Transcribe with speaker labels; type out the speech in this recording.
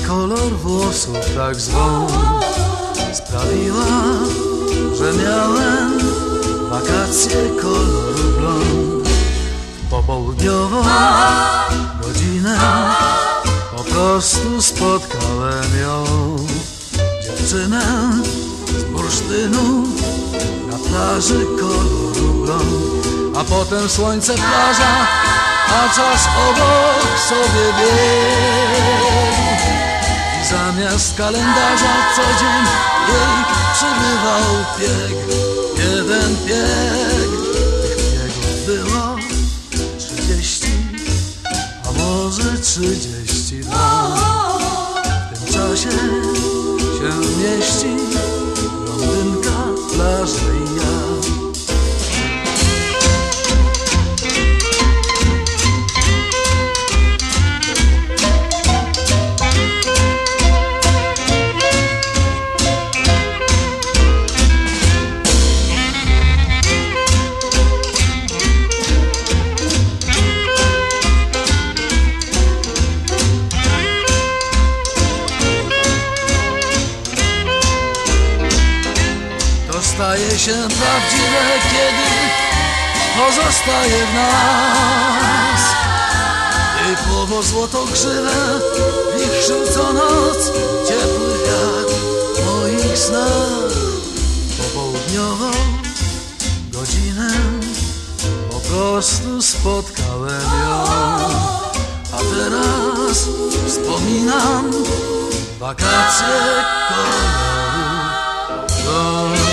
Speaker 1: kolor włosów tak zwą sprawiła, że miałem wakacje koloru blond. W popołudniową godzinę po prostu spotkałem ją, dziewczynę z bursztynu na plaży koloru blond. A potem słońce, plaża, a czas obok sobie biegł. I zamiast kalendarza co dzień jej przybywał bieg. Jeden bieg, tych biegów było 30, a może 32. W tym czasie się mieści blondynka, plaża i ja. Staje się prawdziwe, kiedy pozostaje w nas typowo złotogrzywę, wichrzył co noc ciepły wiatr moich snach. Popołudniową godzinę po prostu spotkałem ją, a teraz wspominam wakacje koloru blond.